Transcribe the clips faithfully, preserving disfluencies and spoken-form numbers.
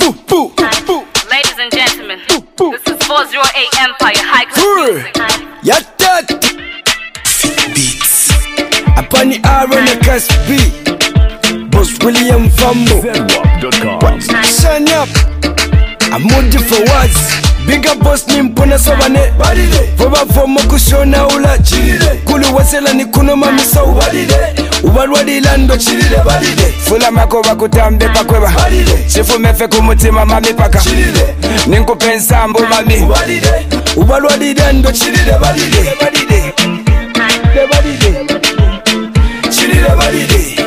Ladies and gentlemen, this is four oh eight Empire High Class Music. Yatat Beats upon the R on the cast beat. Boss William Fambo Zenwap dot com. Shine up, I'm moody for words. Bigger boss nimpona sobane Badide Foba fomo kushona ula Chiride Kulu wasela ni kuno mamisa ubadide Ubalwadi lando chiride badide Fula mako wakutambe pakweba Badide Chifu mefe kumutima mami paka Chiride Ninku pensa mbu mami Ubadide Ubalwadi lando chiride badide Badide Badide Chiride badide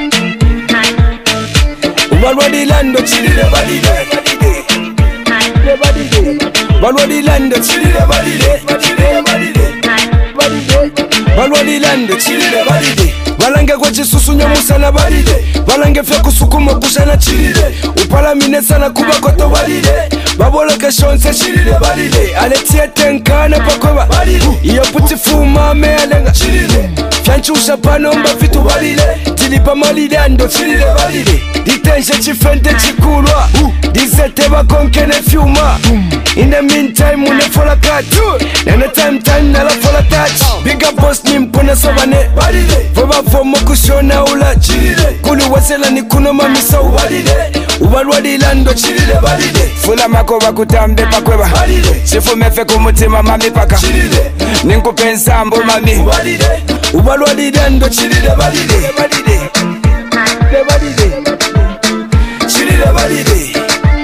Ubalwadi lando chiride badide Badide Badide Balwadi lando chilide badide badide badide badide Balwadi lando chilide badide Balange kwa chisusu nyamusana badide Balange fya kusukuma kushana chilide Upala minesana kuba koto badide Babola kashonse chilide badide Aletia tenkana pakoba badide Iyo puti fuma me alenga chilide Fyanchusha panomba vitu badide Tilipa malide ando chilide badide Ditenshe chifente chikulwa Dizete bakonkene fiuma In the meantime, when I fall a cat, and the time, time, nala fall a touch. Bigger boss, nimpona sobane, badide. Foba fomo kushona ula, chilide. Kulu wasela ni kuno mamisa ubadide. Ubalwadi lando chilide badide. Fula mako wakutambe pakweba, badide. Chifu mefe kumutima mami paka, chilide. Ninku pensa mbu mami, ubadide. Ubalwadi lando chilide badide, badide. Badide. Chilide badide.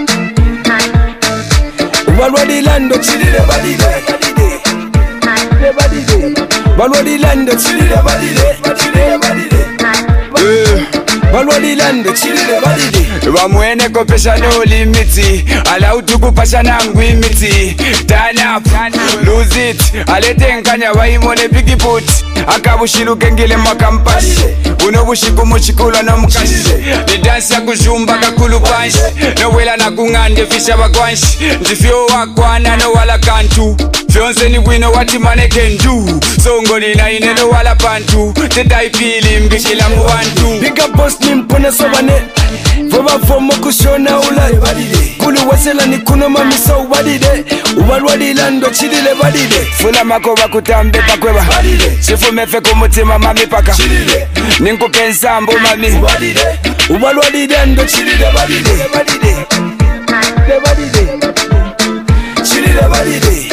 Balwadi lando chilide badide badide badide Balwadi lando chilide badide badide badide Balwadi lando chilide badide Wamwene kopesha no limiti Ala utuku pasha nangu imiti Turn up, lose it Alete nkanya waimone bigi put Akabushilu kengile makampashi Unobushiku muchikula no mkashi Ni dansi ya kujumba kakulu panshi No wela na kungande fisha wakwanshi Njifio wakwana no wala kantu Fionse ni wino wati mane can do Songoli na ine no wala pantu Tedai pili mbikila mwantu Bigger boss ni mpona sobane Foba fomo kushona ula Kulu wasela ni kuno mamisa ubadide Ubalwadi lando chilile badide Fula mako wakutambe pakweba Chifu mefe kumutima mami paka Ninku pensa mbu mami Ubalwadi lando chilile badide Badide Badide Chilile badide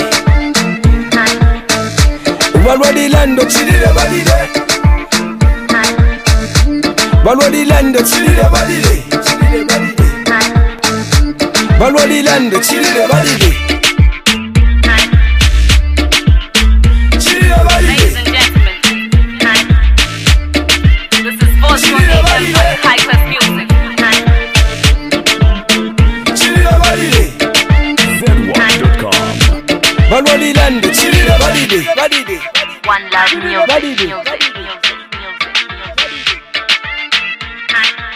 Ubalwadi lando chilile badide Balwadi lando chilile badide Balwadi lando chilile badide Chilile badide. Ladies and gentlemen, this is four oh eight Empire High Class Music. Chilile badide Zenwap dot com. Balwadi lando chilile badide badide One Love Music. Badide. Music.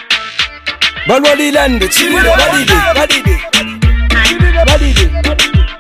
Balwadi lando chilile badide badide badide